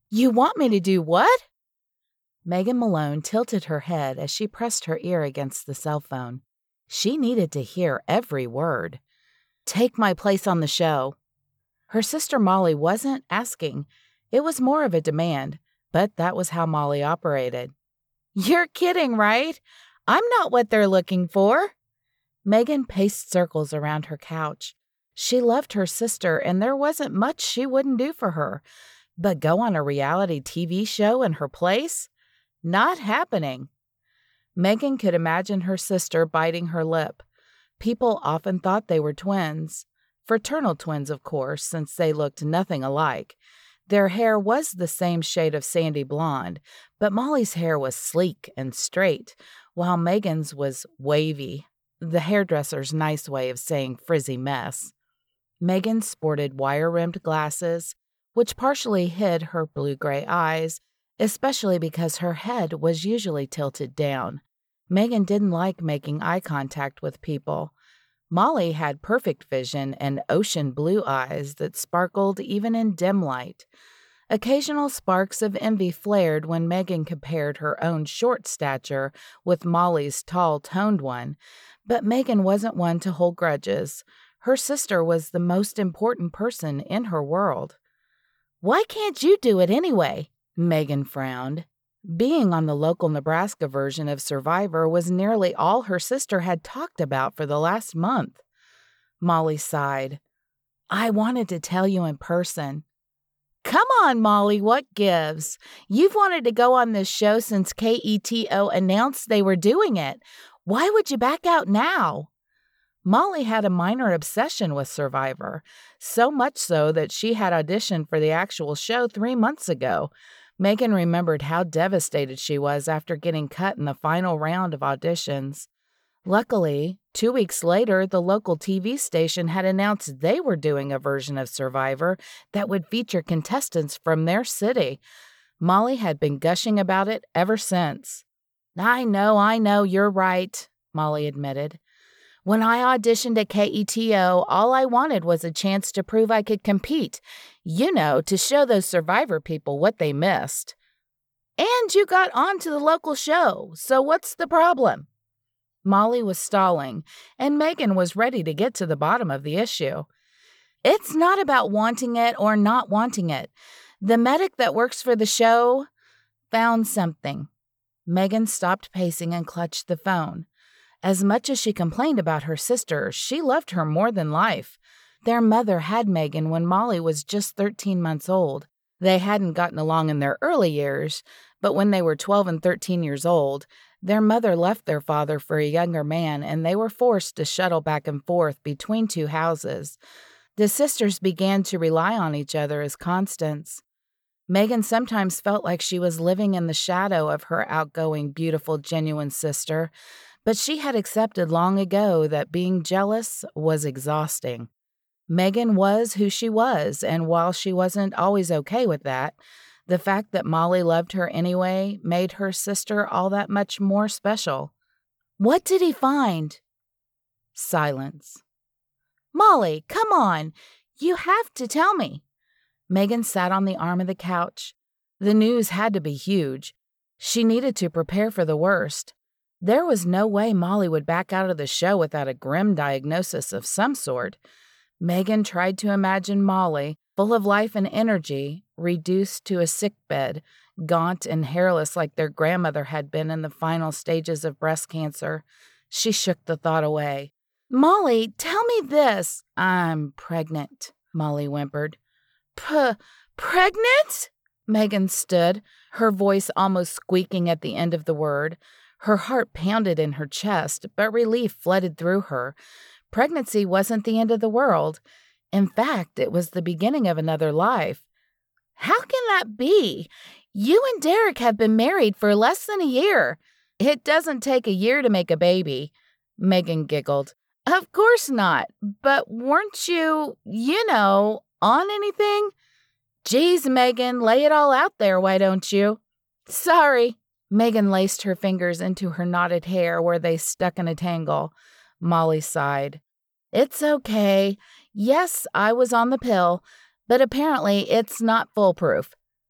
You want me to do what? Megan Malone tilted her head as she pressed her ear against the cell phone. She needed to hear every word. Take my place on the show. Her sister Molly wasn't asking. It was more of a demand, but that was how Molly operated. You're kidding, right? I'm not what they're looking for. Megan paced circles around her couch. She loved her sister, and there wasn't much she wouldn't do for her. But go on a reality TV show in her place? Not happening. Megan could imagine her sister biting her lip. People often thought they were twins. Fraternal twins, of course, since they looked nothing alike. Their hair was the same shade of sandy blonde, but Molly's hair was sleek and straight, while Megan's was wavy, the hairdresser's nice way of saying frizzy mess. Megan sported wire-rimmed glasses, which partially hid her blue-gray eyes, especially because her head was usually tilted down. Megan didn't like making eye contact with people. Molly had perfect vision and ocean blue eyes that sparkled even in dim light. Occasional sparks of envy flared when Megan compared her own short stature with Molly's tall, toned one, but Megan wasn't one to hold grudges. Her sister was the most important person in her world. Why can't you do it anyway? Megan frowned. Being on the local Nebraska version of Survivor was nearly all her sister had talked about for the last month. Molly sighed. I wanted to tell you in person. Come on, Molly, what gives? You've wanted to go on this show since KETO announced they were doing it. Why would you back out now? Molly had a minor obsession with Survivor, so much so that she had auditioned for the actual show 3 months ago. Megan remembered how devastated she was after getting cut in the final round of auditions. Luckily, 2 weeks later, the local TV station had announced they were doing a version of Survivor that would feature contestants from their city. Molly had been gushing about it ever since. I know, you're right, Molly admitted. When I auditioned at KETO, all I wanted was a chance to prove I could compete. To show those Survivor people what they missed. And you got onto the local show, so what's the problem? Molly was stalling, and Megan was ready to get to the bottom of the issue. It's not about wanting it or not wanting it. The medic that works for the show found something. Megan stopped pacing and clutched the phone. As much as she complained about her sister, she loved her more than life. Their mother had Megan when Molly was just 13 months old. They hadn't gotten along in their early years, but when they were 12 and 13 years old, their mother left their father for a younger man, and they were forced to shuttle back and forth between 2 houses. The sisters began to rely on each other as constants. Megan sometimes felt like she was living in the shadow of her outgoing, beautiful, genuine sister, but she had accepted long ago that being jealous was exhausting. Megan was who she was, and while she wasn't always okay with that, the fact that Molly loved her anyway made her sister all that much more special. What did he find? Silence. Molly, come on. You have to tell me. Megan sat on the arm of the couch. The news had to be huge. She needed to prepare for the worst. There was no way Molly would back out of the show without a grim diagnosis of some sort. Megan tried to imagine Molly, full of life and energy, reduced to a sickbed, gaunt and hairless like their grandmother had been in the final stages of breast cancer. She shook the thought away. Molly, tell me this. I'm pregnant, Molly whimpered. Pregnant? Megan stood, her voice almost squeaking at the end of the word. Her heart pounded in her chest, but relief flooded through her. Pregnancy wasn't the end of the world. In fact, it was the beginning of another life. How can that be? You and Derek have been married for less than a year. It doesn't take a year to make a baby. Megan giggled. Of course not. But weren't you, on anything? Geez, Megan, lay it all out there, why don't you? Sorry. Megan laced her fingers into her knotted hair where they stuck in a tangle. Molly sighed. It's okay. Yes, I was on the pill, but apparently it's not foolproof.